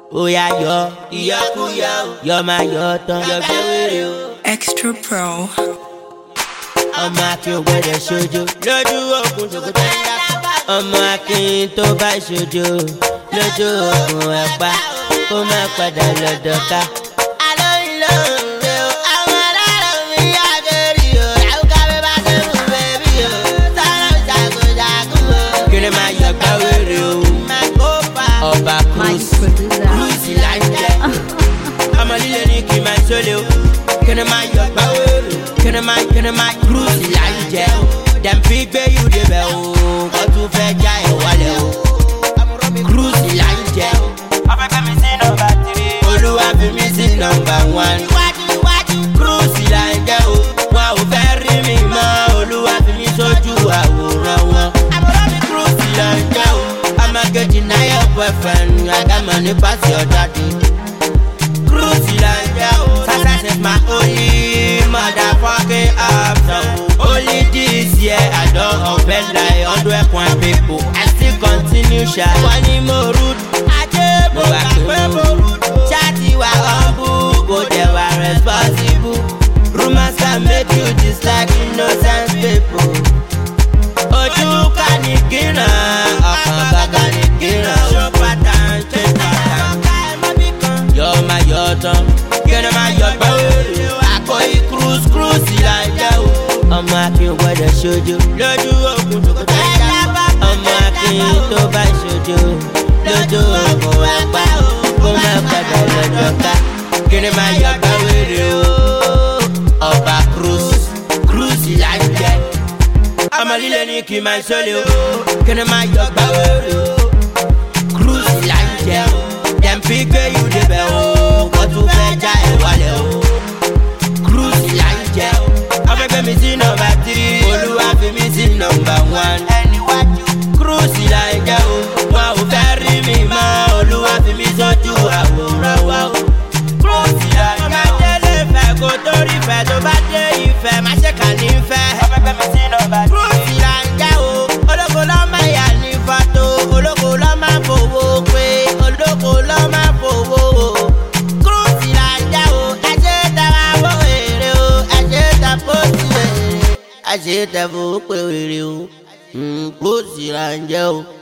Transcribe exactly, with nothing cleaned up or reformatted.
Oya yo, ìyọkúyọ, yọ máa yọ tán, yọ gbẹ́wèrè o. Extra Pro. Ọmọ akin ò gbọ́dọ̀ ṣojo, lójú ogun ṣòkòtò ẹ̀dá. Ọmọ akin tó bá ṣojo, lójú ogun ẹ̀pá, kó má padà lọ́dọ̀ ká. Kini ma yọ gbẹ́wèrè o. Ọba cruise, cruise là ń jẹ. Ọmọ líle ní kí n máa ṣọlẹ̀ o. Kini ma yọ gbẹ́wèrè o. Kini ma kini ma cruise là ń jẹ o. Dem fi gbé yù débẹ̀ o. Kó tún fẹ́ já ẹ̀ wálẹ̀ o. Cruise là ń jẹ o. Afẹ́fẹ́ mi sí nọ́mbà tírì. Olúwa fi mi sí nọ́mbà one. Iwájú iwájú cruise là ń jẹ o. Wọn ò fẹ́ rí mi mọ́. Olúwa fi mi sójú àwòrán wọn. Cruise là ń jẹ o. Amageji na your boyfriend, I got money pass your daddy. Cruise like yo, success is my only motherfucking option. Only this year I don't offend like hundred point people. I still continue shy. Money more rude, I just mo back to rude. Chatty wa humble, but they were responsible. Rumors can make you dislike innocent people. Ojú ká ní gíràn, ọkàn gàgà ní gíràn. Ṣó pátán, ṣé pátán. Yọ máa yọ tán, kíni máa yọ gbẹ́wèrè. Àkọ́yí cruise cruise là ń jẹ́ o. Ọmọ akin ò gbọ́dọ̀ ṣojo, lójú ogun ṣòkòtò ẹ̀dá. Ọmọ akin tó bá ṣojo, lójú ogun ẹ̀pá. Kó má padà lọ́jọ́ ká, kíni máa yọ gbẹ́wèrè o. Ọba cruise, cruise là ń jẹ́. Ọmọ líle ní kí n máa ṣọlẹ̀ o. Kíni máa yọ gbẹ́wèrè o. Cruise là ń jẹ o. Dem fi gbé yù débẹ̀ o. Kó tún fẹ́ já ẹ̀ wálẹ̀ o. Cruise là ń jẹ o. Afẹ́fẹ́ mi sí nọ́mbà tírì. Olúwa fi mi sí nọ́mbà one. Cruise là ń jẹ o. Wọn ò fẹ́ rí mi mọ́. Olúwa fi mi sójú àwòrán wa o. Cruise là ń jẹ o. Ọmọ délé fẹ́ kó torí fẹ́ tó bá dé ìfẹ́ má ṣe kà ní fẹ́. Afẹ́fẹ́ mi sí nọ́mbà tírì. Cruise là ń jẹ o. Olóko ló máa yà ní fọ́tò. Olóko ló máa fowó pé. Olóko ló máa fowó o. Cruise là ń jẹ o. Ẹ ṣe dára bó èrè o. Ẹ ṣe dá pósí wèrè. Ẹ ṣe dá fowó pé wèrè o. Cruise là ń jẹ o.